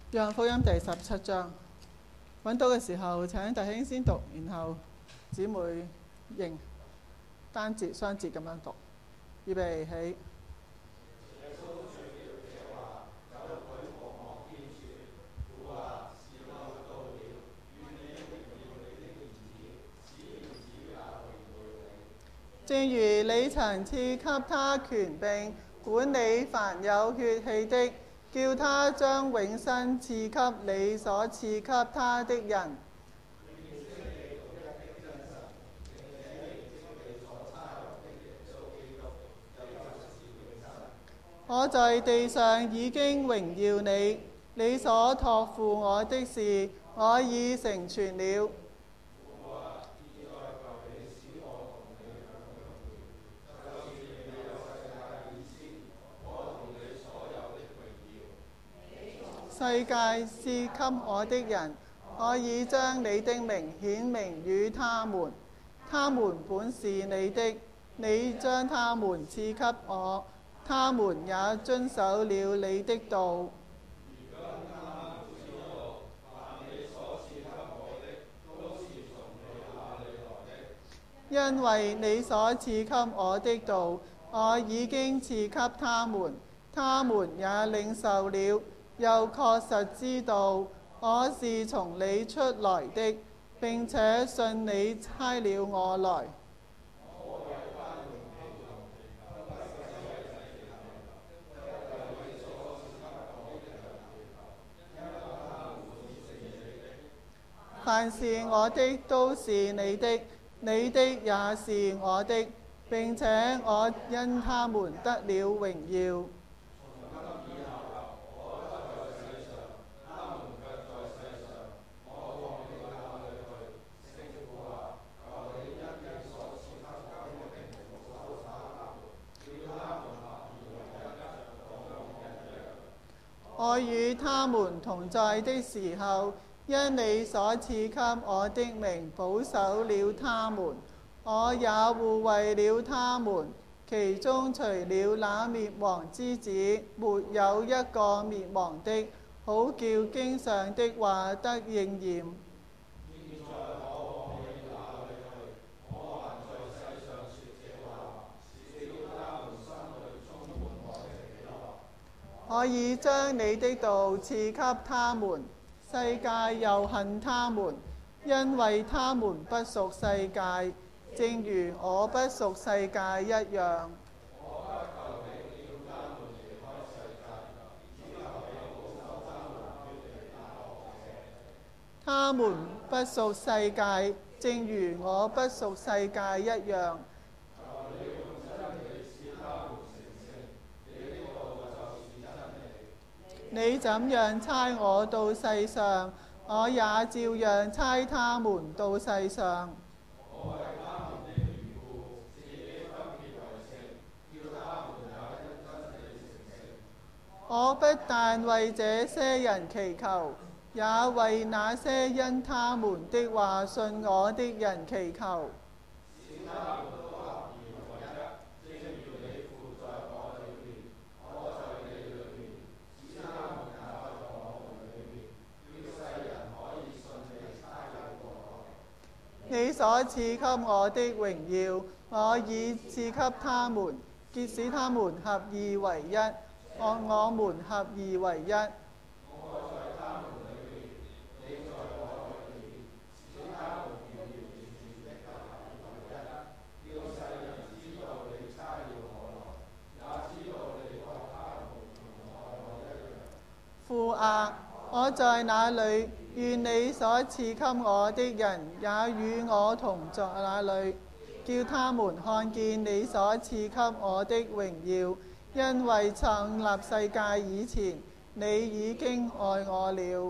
約翰福音第17章，揾到嘅時候請弟兄先讀，然後姊妹認單節雙節咁樣讀。預備起。正如你曾賜給他權柄，管理凡有血氣的，叫他將永生賜給你所賜給他的人。我在地上已經榮耀你，你所託付我的事，我已成全了。世界賜給我的人，我已將你的名顯明與他們。他們本是你的，你將他們賜給我，他們也遵守了你的道。因為你所賜給我的道，我已經賜給他們，他們也領受了，又確實知道我是從你出來的，並且信你差了我來。凡是我的都是你的，你的也是我的，並且我因他們得了榮耀。我與他們同在的時候，因你所賜給我的名保守了他們，我也護衛了他們，其中除了那滅亡之子，沒有一個滅亡的，好叫經上的話得應驗。我已將你的道賜給他們，世界又恨他們，因為他們不屬世界，正如我不屬世界一樣。他們不屬世界，正如我不屬世界一樣。你怎樣差我到世上，我也照樣差他們到世上。我不但為這些人祈求，也為那些因他們的話信我的人祈求。你所賜給我的榮耀，我已賜給他們，結使他們合二為一，我們合二為一。父啊，我在哪裏，願你所賜給我的人也與我同在那裏，叫他們看見你所賜給我的榮耀，因為創立世界以前，你已經愛我了。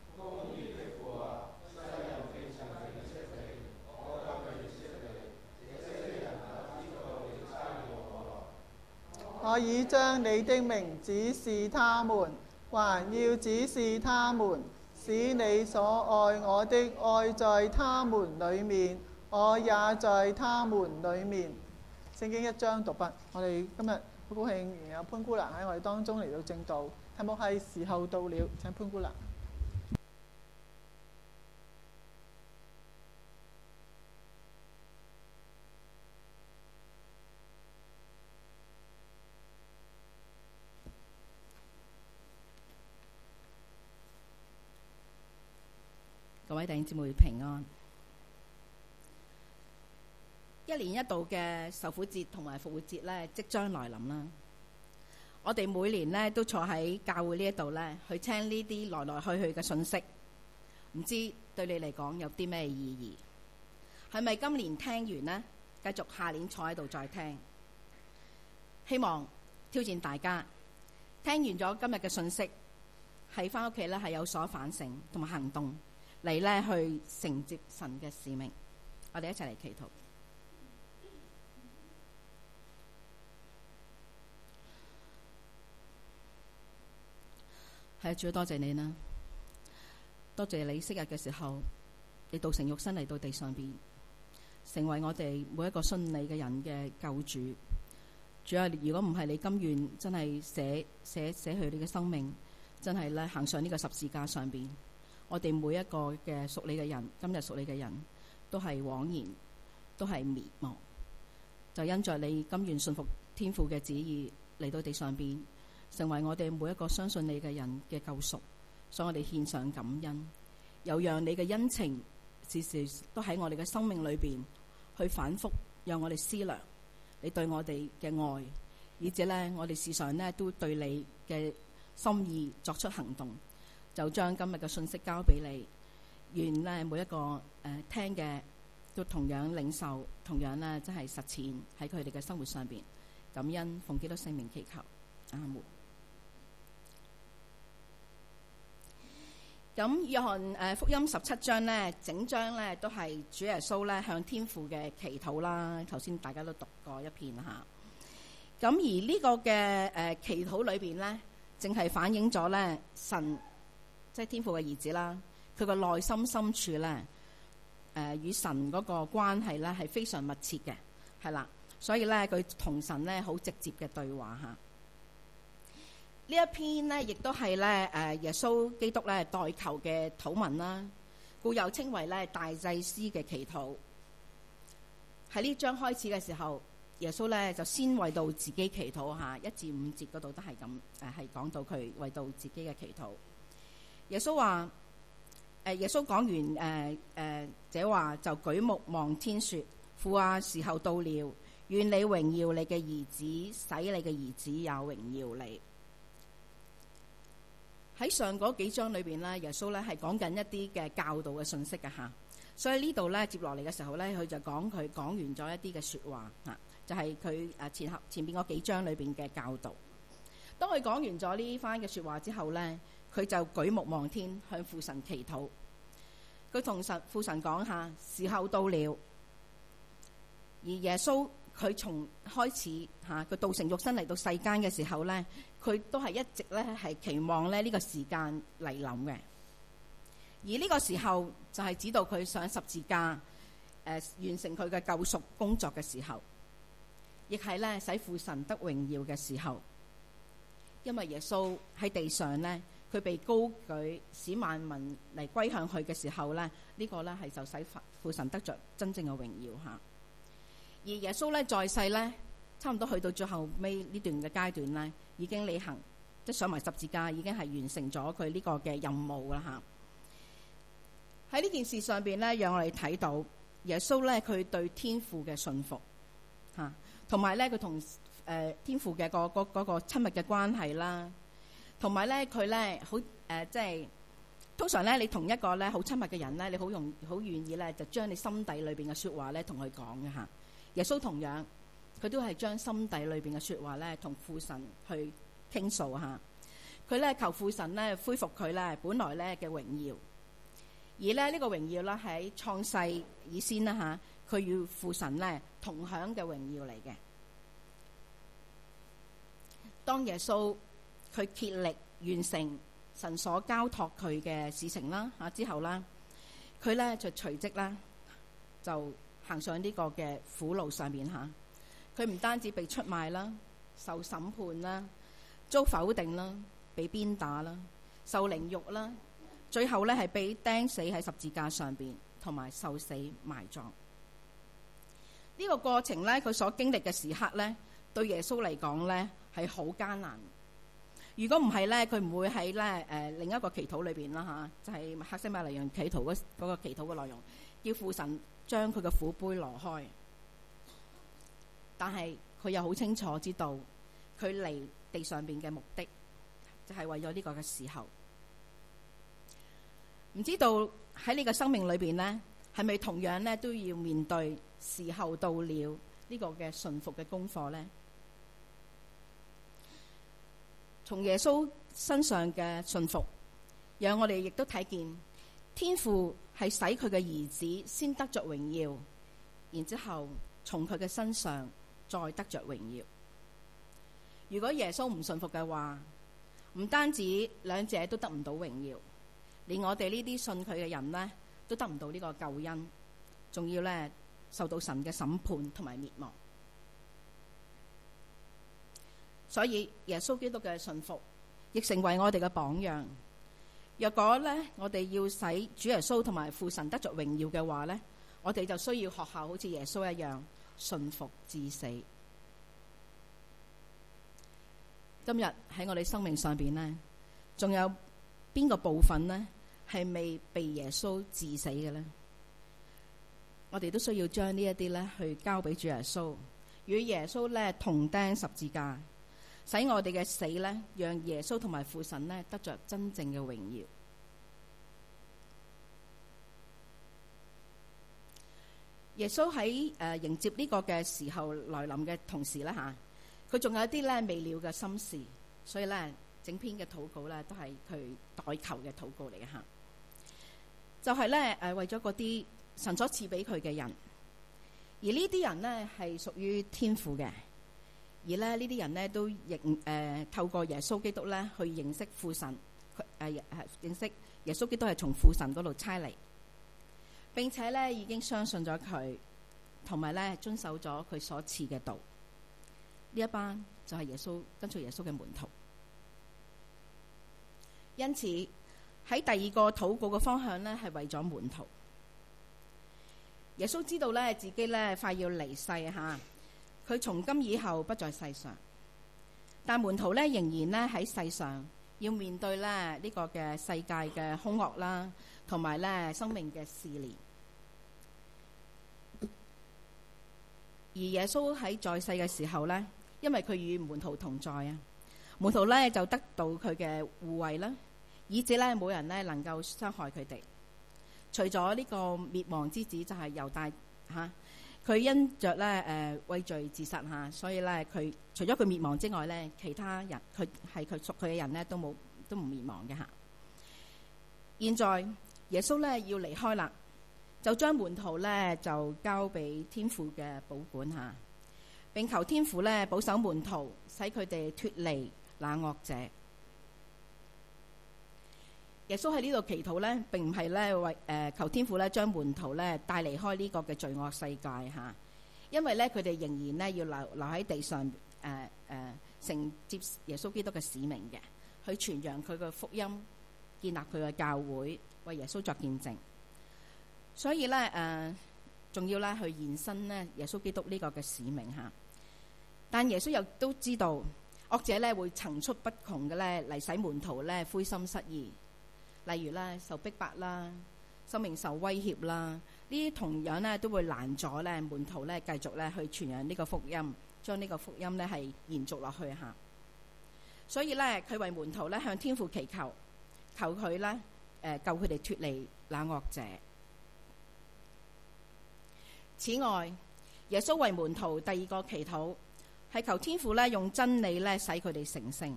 我已將你的名指示他們，還要指示他們，使你所愛我的愛在他們裏面，我也在他們裏面。聖經一章讀畢。我哋今日好高興，有潘姑娘喺我哋當中嚟到證道， 題目係時候到了。請潘姑娘。 各位弟兄姊妹平安。一年一度嘅受苦節同埋復活節咧，即將來臨啦。我哋每年咧都坐喺教會呢一度咧，去聽呢啲來來去去嘅信息，唔知對你嚟講有啲咩意義？係咪今年聽完呢，繼續下年坐喺度再聽？希望挑戰大家，聽完咗今日嘅信息，喺翻屋企咧係有所反省同埋行動，嚟咧去承接神嘅使命。我哋一齊嚟祈禱。係主，多謝你啦！多謝你昔日嘅時候，你道成肉身嚟到地上邊，成為我哋每一個信你嘅人嘅救主。主啊，如果唔係你甘願真係捨去你嘅生命，真係咧行上呢個十字架上邊，我哋每一個嘅屬你嘅人，今日屬你嘅人都係枉然，都係滅亡。就因着你甘願信服天父嘅旨意嚟到地上邊，成為我哋每一個相信你嘅人嘅救贖，所以我哋獻上感恩，又讓你嘅恩情時時都喺我哋嘅生命裏邊去反覆，讓我哋思量你對我哋嘅愛，以至呢，我哋時常呢都對你嘅心意作出行動。就將今日嘅信息交俾你，願呢每一個聽嘅都同樣領受，同樣呢真係實踐喺佢哋嘅生活上邊。感恩奉基督聖名祈求，阿門。咁約翰福音17章呢，整章呢都係主耶穌呢向天父嘅祈禱啦。頭先大家都讀過一遍下。咁而呢個嘅祈禱裏邊呢，淨係反映咗呢神即係天父嘅兒子啦，佢個內心深處呢，與神嗰個關係呢係非常密切嘅，係啦。所以呢，佢同神呢好直接嘅對話嚇。呢一篇呢，亦都係咧耶穌基督咧代求嘅禱文啦，故又稱為咧大祭司嘅祈禱。喺呢章開始嘅時候，耶穌咧就先為到自己祈禱嚇，1至5節嗰度都係咁係講到佢為到自己嘅祈禱。耶穌話耶穌講完這話就舉目望天說：父啊，時候到了，願你榮耀你嘅兒子，使你嘅兒子也榮耀你。喺上嗰幾章裏邊呢，耶穌咧係講緊一啲嘅教導嘅信息嘅嚇，所以呢度咧接落嚟嘅時候咧，佢就講完咗一啲嘅説話嚇，就係佢前邊嗰幾章裏邊嘅教導。當佢講完咗呢番嘅説話之後咧，佢就舉目望天，向父神祈禱。佢同父神講下時候到了，而耶穌佢從開始佢道成肉身嚟到世間嘅時候咧，佢都係一直咧係期望咧呢個時間嚟臨嘅。而呢個時候就係指到佢上十字架完成佢嘅救贖工作嘅時候，亦係咧使父神得榮耀嘅時候。因為耶穌喺地上咧，佢被高舉，使萬民嚟歸向佢嘅時候咧，呢個咧係就使父神得着真正嘅榮耀嚇。而耶穌咧在世咧，差唔多去到最後尾呢段嘅階段咧，已經履行即係上埋十字架，已經係完成咗佢呢個嘅任務啦嚇。喺呢件事上邊咧，讓我哋睇到耶穌咧佢對天父嘅信服嚇，同埋咧佢同天父嘅嗰個親密嘅關係啦，同埋咧佢咧好即係通常咧你同一個咧好親密嘅人咧，你好願意咧就將你心底裏邊嘅説話咧同佢講嘅嚇。耶穌同樣，佢都係將心底裏邊嘅説話咧，同父神去傾訴嚇。佢咧求父神咧恢復佢咧本來咧嘅榮耀，而咧呢個榮耀咧喺創世以先啦嚇，佢與父神咧同享嘅榮耀嚟嘅。當耶穌佢竭力完成神所交託佢嘅事情啦嚇之後啦，佢咧就隨即啦就行上呢個嘅苦路上面嚇，佢唔單止被出賣啦、受審判啦、遭否定啦， 被鞭打啦，受凌辱啦，最後咧係被釘死喺十字架上邊，同埋受死埋葬。呢個過程咧，佢所經歷嘅時刻咧，對耶穌嚟講咧係好艱難。如果唔係咧，佢唔會喺咧另一個祈禱裏邊啦嚇，就係客西馬尼園祈禱嗰個祈禱嘅內容，叫父神將佢嘅苦杯挪開。但係佢又好清楚知道，佢嚟地上邊嘅目的就係為咗呢個嘅時候。唔知道喺你嘅生命裏邊呢，係咪同樣呢都要面對時候到了呢個嘅順服嘅功課呢？從耶穌身上嘅順服，讓我哋亦都睇見天父係使佢嘅兒子先得着榮耀，然之後從佢嘅身上再得着榮耀。如果耶穌唔順服嘅話，唔單止兩者都得唔到榮耀，連我哋呢啲信佢嘅人呢，都得唔到呢個救恩，仲要呢受到神嘅審判同埋滅亡。所以耶穌基督嘅順服亦成為我哋嘅榜樣。若果呢，我哋要使主耶穌同埋父神得着榮耀嘅話呢，我哋就需要學效好似耶穌一樣順服至死。今日喺我哋生命上邊呢，仲有邊個部分呢係未被耶穌治死嘅呢？我哋都需要將呢一啲呢去交俾主耶穌，與耶穌呢同釘十字架，使我哋嘅死呢，讓耶穌同埋父神呢得着真正嘅榮耀。耶穌喺迎接呢個嘅時候來臨嘅同時呢，佢仲有一啲呢未了嘅心事，所以呢整篇嘅禱告呢都係佢代求嘅禱告嚟嘅嚇。就係呢為咗嗰啲神所賜俾佢嘅人，而呢啲人呢係屬於天父嘅，而呢啲人呢都透過耶穌基督呢去認識父神，認識耶穌基督係從父神嗰度差嚟，並且呢已經相信咗佢，同埋呢遵守咗佢所賜嘅道。呢一班就係耶穌跟隨耶穌嘅門徒。因此喺第二個禱告嘅方向呢，係為咗門徒。耶穌知道呢自己呢快要離世嚇，佢從今以後不在世上，但門徒呢仍然呢喺世上要面對呢個嘅世界嘅兇惡啦，同埋呢生命嘅試煉。而耶穌喺在世嘅時候呢，因為佢與門徒同在啊，門徒呢就得到佢嘅護衛啦，以致呢冇人呢能夠傷害佢哋。除咗呢個滅亡之子就係猶大嚇，佢因着呢畏罪自殺嚇，所以呢佢除咗佢滅亡之外呢，其他人佢屬佢嘅人呢都唔滅亡嘅嚇。現在耶穌呢要離開啦，就將門徒呢就交俾天父嘅保管嚇，並求天父呢保守門徒，使佢哋脫離那惡者。耶穌喺呢度祈禱呢，並唔係呢為求天父呢將門徒呢帶離開呢個嘅罪惡世界嚇，因為呢佢哋仍然呢要留喺地上承接耶穌基督嘅使命嘅，去傳揚佢嘅福音，建立佢嘅教會，為耶穌作見證。所以呢仲要呢去延伸呢耶穌基督呢個嘅使命嚇。但耶穌又都知道惡者呢會層出不窮嘅呢嚟使門徒呢灰心失意。例如咧受逼迫啦，生命受威脅啦，呢啲同樣咧都會攔阻咧門徒咧繼續咧去傳揚呢個福音，將呢個福音咧係延續落去嚇。所以咧佢為門徒咧向天父祈求，求佢咧救佢哋脫離那惡者。此外，耶穌為門徒第二個祈禱係求天父咧用真理咧使佢哋成聖。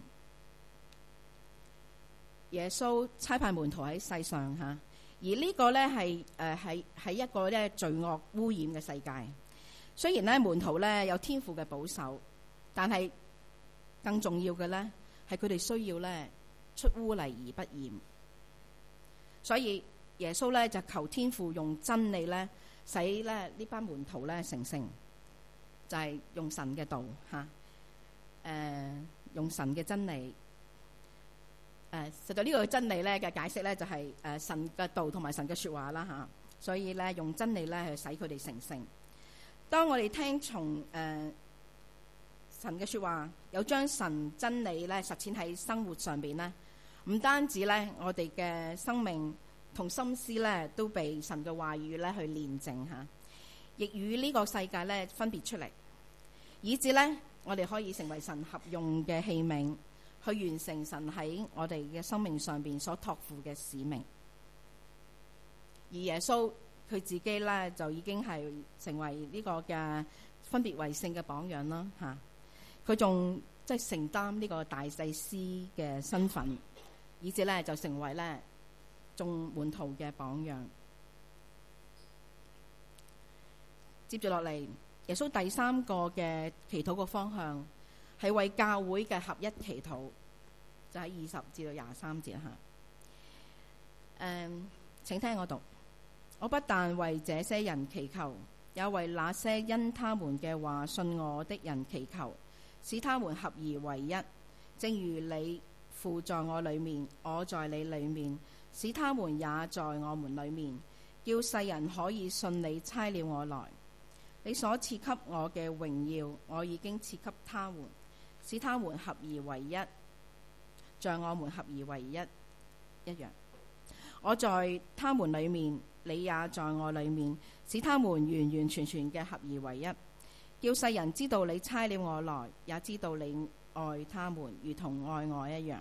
耶穌差派門徒喺世上嚇，而呢個呢係一個呢罪惡污染嘅世界。雖然呢門徒呢有天父嘅保守，但係更重要嘅呢係佢哋需要呢出污泥而不染。所以耶穌呢就求天父用真理呢使呢班門徒呢成聖，就係用神嘅道嚇，用神嘅真理。 實在呢個真理咧嘅解釋咧就係神嘅道同埋神嘅説話啦嚇，所以咧用真理咧去使佢哋成聖。當我哋聽從神嘅説話，有將神真理咧實踐喺生活上邊咧，唔單止咧我哋嘅生命同心思咧都被神嘅話語咧去煉淨嚇，亦與呢個世界咧分別出嚟，以致咧我哋可以成為神合用嘅器皿，去完成神喺我哋嘅生命上邊所託付嘅使命。而耶穌佢自己咧就已經係成為呢個嘅分別為聖嘅榜樣啦嚇。佢仲即係承擔呢個大祭司嘅身份，以至咧就成為咧眾門徒嘅榜樣。接住落嚟，耶穌第三個嘅祈禱嘅方向係為教會嘅合一祈禱，就喺20至到23節嚇。請聽我讀。我不但為這些人祈求，也為那些因他們嘅話信我的人祈求，使他們合而為一，正如你父在我裏面，我在你裏面，使他們也在我們裏面，叫世人可以信你差了我來。你所賜給我嘅榮耀，我已經賜給他們，使他們合而為一，像我們合而為一樣。我在他們裏面，你也在我裏面，使他們完完全全嘅合而為一，叫世人知道你差了我來，也知道你愛他們如同愛我一樣。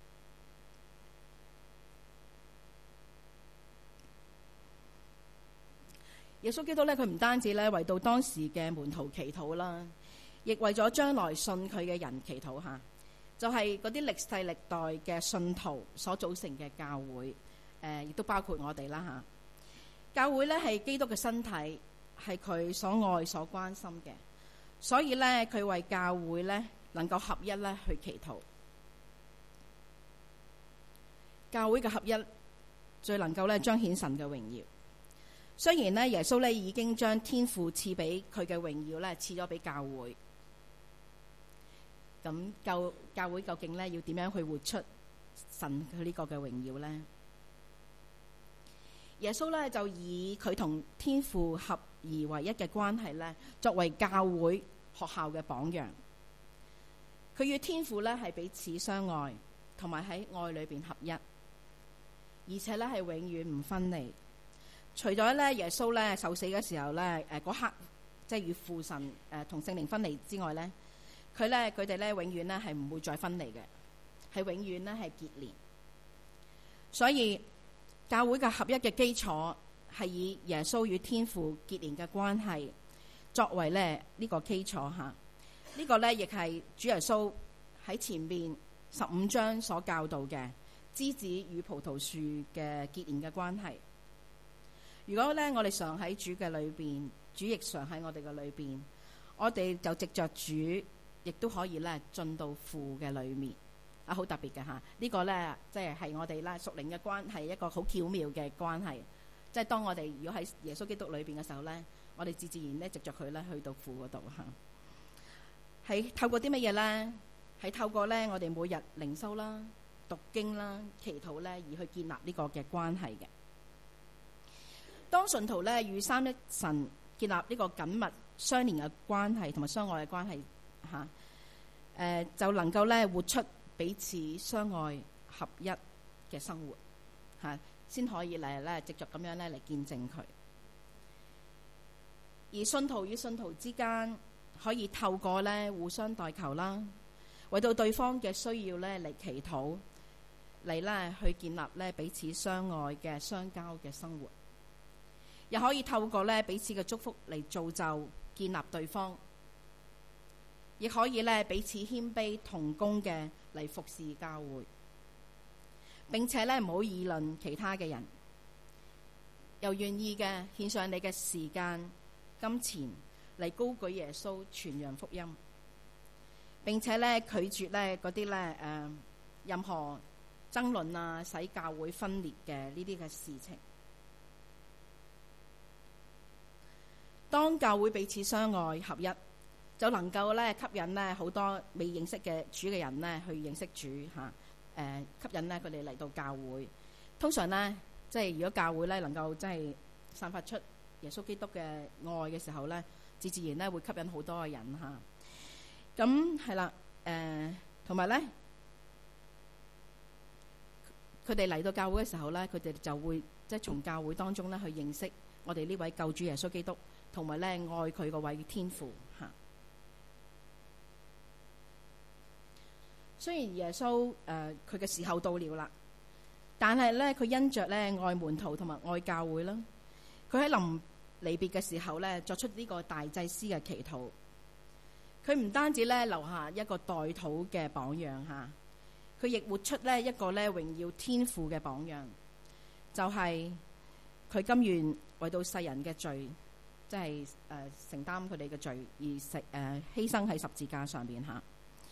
耶穌基督咧，佢唔單止咧為到當時嘅門徒祈禱啦，亦為咗將來信佢嘅人祈禱嚇，就係嗰啲歷世歷代嘅信徒所組成嘅教會，亦都包括我哋啦嚇。教會咧係基督嘅身體，係佢所愛所關心嘅，所以咧佢為教會咧能夠合一咧去祈禱。教會嘅合一最能夠咧彰顯神嘅榮耀。雖然咧耶穌咧已經將天父賜俾佢嘅榮耀咧賜咗俾教會，咁教會究竟咧要點樣去活出神佢呢個嘅榮耀呢？耶穌咧就以佢同天父合而為一嘅關係咧，作為教會學校嘅榜樣。佢與天父咧係彼此相愛，同埋喺愛裏邊合一，而且咧係永遠唔分離。除咗咧耶穌咧受死嘅時候咧嗰刻即係與父神同聖靈分離之外咧，佢哋咧永遠咧係唔會再分離嘅，係永遠咧係結連。所以教會嘅合一嘅基礎係以耶穌與天父結連嘅關係作為咧呢個基礎嚇。呢個咧亦係主耶穌喺前面15章所教導嘅枝子與葡萄樹嘅結連嘅關係。如果咧我哋常喺主嘅裏邊，主亦常喺我哋嘅裏邊，我哋就藉着主，亦都可以咧進到父嘅裏面。好特別嘅嚇，呢個咧即係我哋咧屬靈嘅關係，一個好巧妙嘅關係。即係當我哋如果喺耶穌基督裏邊嘅時候咧，我哋自然咧藉着佢咧去到父嗰度嚇。係透過啲乜嘢咧？係透過咧我哋每日靈修啦、讀經啦、祈禱咧，而去建立呢個嘅關係嘅。當信徒咧與三一神建立呢個緊密相連嘅關係同埋相愛嘅關係嚇，就能夠咧活出彼此相愛合一嘅生活嚇，先可以嚟咧藉著咁樣咧嚟見證佢。而信徒與信徒之間可以透過咧互相代求啦，為到對方嘅需要咧嚟祈禱，嚟咧去建立咧彼此相愛嘅相交嘅生活。又可以透過咧彼此嘅祝福嚟造就建立對方，亦可以咧彼此謙卑同工嘅嚟服侍教會。並且咧唔好議論其他嘅人，又願意嘅獻上你嘅時間、金錢嚟高舉耶穌傳揚福音。並且咧拒絕咧嗰啲咧任何爭論啊，使教會分裂嘅呢啲嘅事情。當教會彼此相愛合一，就能夠咧吸引咧好多未認識嘅主嘅人咧去認識主嚇， 吸引咧佢哋嚟到教會。通常咧，即係如果教會咧能夠即係散發出耶穌基督嘅愛嘅時候咧，自然咧會吸引好多嘅人嚇。咁係啦，同埋咧，佢哋嚟到教會嘅時候咧，佢哋就會即係從教會當中咧去認識我哋呢位救主耶穌基督，同埋咧愛佢嗰位天父嚇。雖然耶穌佢嘅時候到了啦，但係咧佢因着咧愛門徒同埋愛教會啦，佢喺臨離別嘅時候咧作出呢個大祭司嘅祈禱。佢唔單止咧留下一個代禱嘅榜樣嚇，佢亦活出咧一個咧榮耀天父嘅榜樣，就係佢甘願為到世人嘅罪，即係承擔佢哋嘅罪而犧牲喺十字架上邊嚇。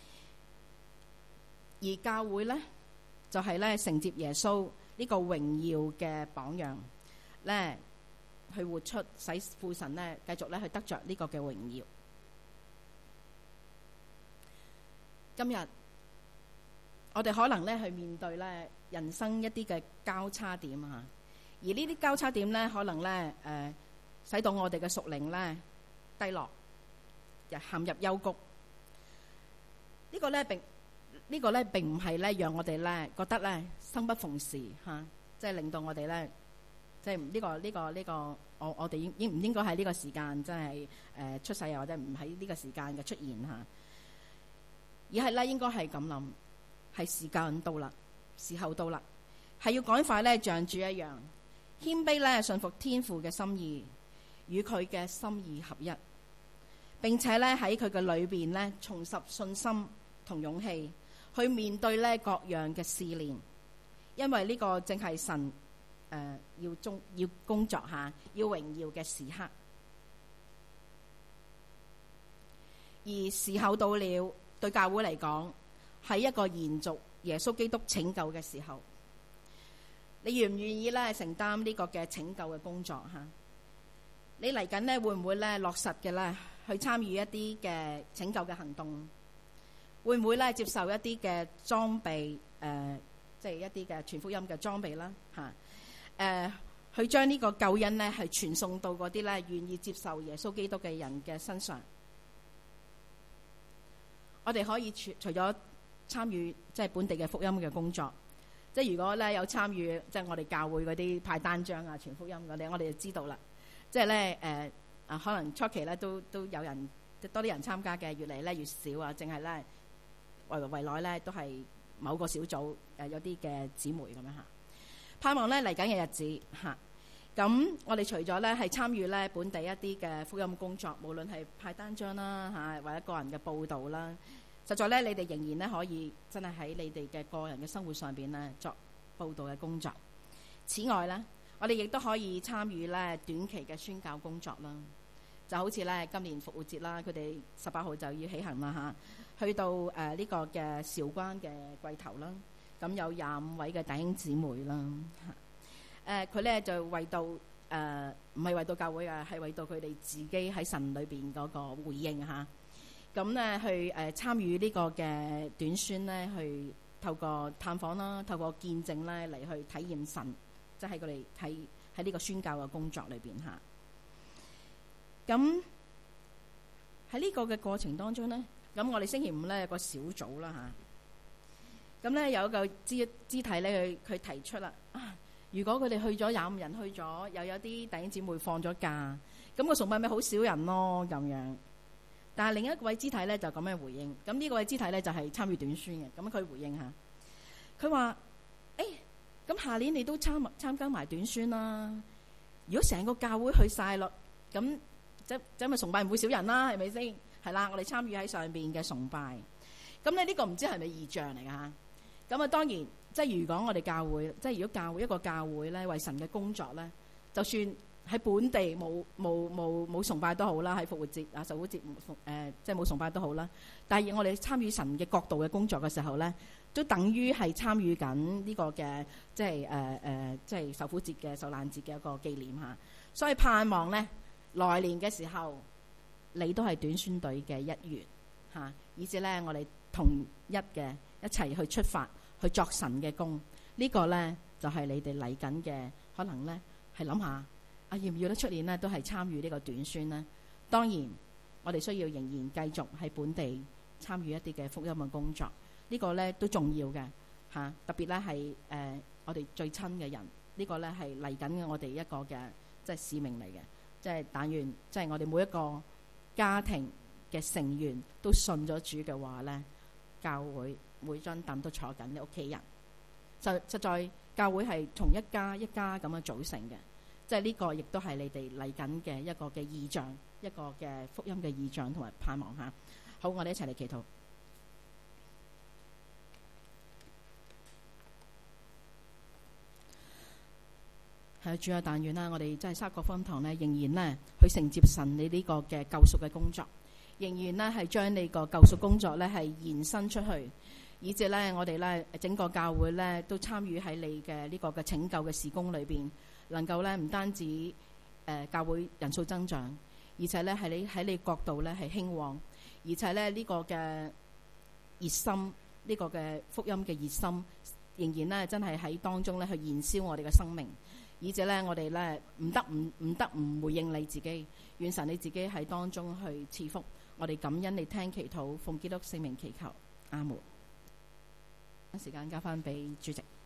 而教會咧就係咧承接耶穌呢個榮耀嘅榜樣咧，去活出使父神咧繼續咧去得着呢個嘅榮耀。今日我哋可能咧去面對咧人生一啲嘅交叉點嚇，而呢啲交叉點咧可能咧使到我哋嘅屬靈咧低落，陷入幽谷。呢個咧並唔係咧讓我哋咧覺得咧生不逢時嚇，即係令到我哋咧即係呢個我哋應唔應該喺呢個時間即係出世，或者唔喺呢個時間嘅出現嚇。而係咧，應該係咁諗，係時間到啦，時候到啦，係要趕快咧，像主一樣謙卑咧，順服天父嘅心意，與佢嘅心意合一，並且咧喺佢嘅裏邊咧，重拾信心同勇氣，去面對咧各樣嘅試煉，因為呢個正係神要工作下，要榮耀嘅時刻，而時候到了。對教會嚟講，係一個延續耶穌基督拯救嘅時候。你願唔願意咧承擔呢個嘅拯救嘅工作嚇？你嚟緊咧會唔會咧落實嘅咧去參與一啲嘅拯救嘅行動？會唔會咧接受一啲嘅裝備？即係一啲嘅傳福音嘅裝備啦嚇。去將呢個救恩咧係傳送到嗰啲咧願意接受耶穌基督嘅人嘅身上。我哋可以除咗參與即係本地嘅福音嘅工作，即係如果咧有參與即係我哋教會嗰啲派單張啊、傳福音嗰啲，我哋就知道啦。即係咧可能初期咧都有人多啲人參加嘅，越嚟咧越少啊，淨係咧圍內咧都係某個小組有啲嘅姊妹咁樣嚇。盼望咧嚟緊嘅日子嚇，咁我哋除咗咧係參與咧本地一啲嘅福音工作，無論係派單張啦嚇，或者個人嘅報導啦，實在咧你哋仍然咧可以真係喺你哋嘅個人嘅生活上邊咧作報導嘅工作。此外咧，我哋亦都可以參與咧短期嘅宣教工作啦，就好似咧今年復活節啦，佢哋18號就要起行啦嚇，去到呢個嘅韶關嘅桂頭啦，咁有25位嘅弟兄姊妹啦嚇。佢咧就為到唔係為到教會啊，係為到佢哋自己喺神裏邊嗰個回應嚇。咁咧去參與呢個嘅短宣咧，去透過探訪啦，透過見證咧嚟去體驗神，即係佢哋喺呢個宣教嘅工作裏邊嚇。咁喺呢個嘅過程當中咧，咁我哋星期五咧有個小組啦嚇。咁咧有一個肢體咧，佢提出啦如果佢哋去咗25人去咗，又有啲弟兄姊妹放咗假，咁個崇拜咪好少人咯咁樣。但係另一位肢體咧就咁樣回應，咁呢個位肢體咧就係參與短宣嘅，咁佢回應下，佢話：咁下年你都參加埋短宣啦。如果成個教會去晒咯，咁即咪崇拜唔會少人啦，係咪先？係啦，我哋參與喺上邊嘅崇拜。咁咧呢個唔知係咪異象嚟㗎嚇？咁啊當然。即係如果我哋教會，即係如果一個教會咧為神嘅工作咧，就算喺本地冇崇拜都好啦，喺復活節啊、受苦節即係冇崇拜都好啦。但係我哋參與神嘅國度嘅工作嘅時候咧，都等於係參與緊呢個嘅即係受苦節嘅受難節嘅一個紀念嚇。所以盼望咧來年嘅時候，你都係短宣隊嘅一員嚇，以至咧我哋同一嘅一齊去出發。 去作神嘅工。呢個呢，就係你哋嚟緊嘅，可能呢，係諗下要唔要得出年呢都係參與呢個短宣呢？當然我哋需要仍然繼續喺本地參與一啲嘅福音嘅工作，呢個呢都重要嘅嚇。特別呢係我哋最親嘅人，呢個呢係嚟緊嘅我哋一個嘅即係使命嚟嘅。即係但願即係我哋每一個家庭嘅成員都信咗主嘅話呢，教會每張凳都坐緊你屋企人。實在教會係從一家一家咁樣組成嘅，即係呢個亦都係你哋嚟緊嘅一個嘅異象，一個嘅福音嘅異象同埋盼望嚇。好，我哋一齊嚟祈禱。係主啊，但願啦，我哋真係沙角福音堂呢，仍然呢去承接神你呢個嘅救贖嘅工作，仍然呢係將你個救贖工作呢係延伸出去，以至呢我哋呢整個教會呢都參與喺你嘅呢個嘅拯救嘅事工裏邊，能夠呢唔單止教會人數增長，而且呢係你喺你國度呢係興旺，而且呢呢個嘅熱心，呢個嘅福音嘅熱心，仍然呢真係喺當中呢去燃燒我哋嘅生命。以至呢，我哋呢唔得唔回應你自己，願神你自己喺當中去賜福。我哋感恩你聽祈禱，奉基督聖名祈求，阿門。時間交翻俾主席。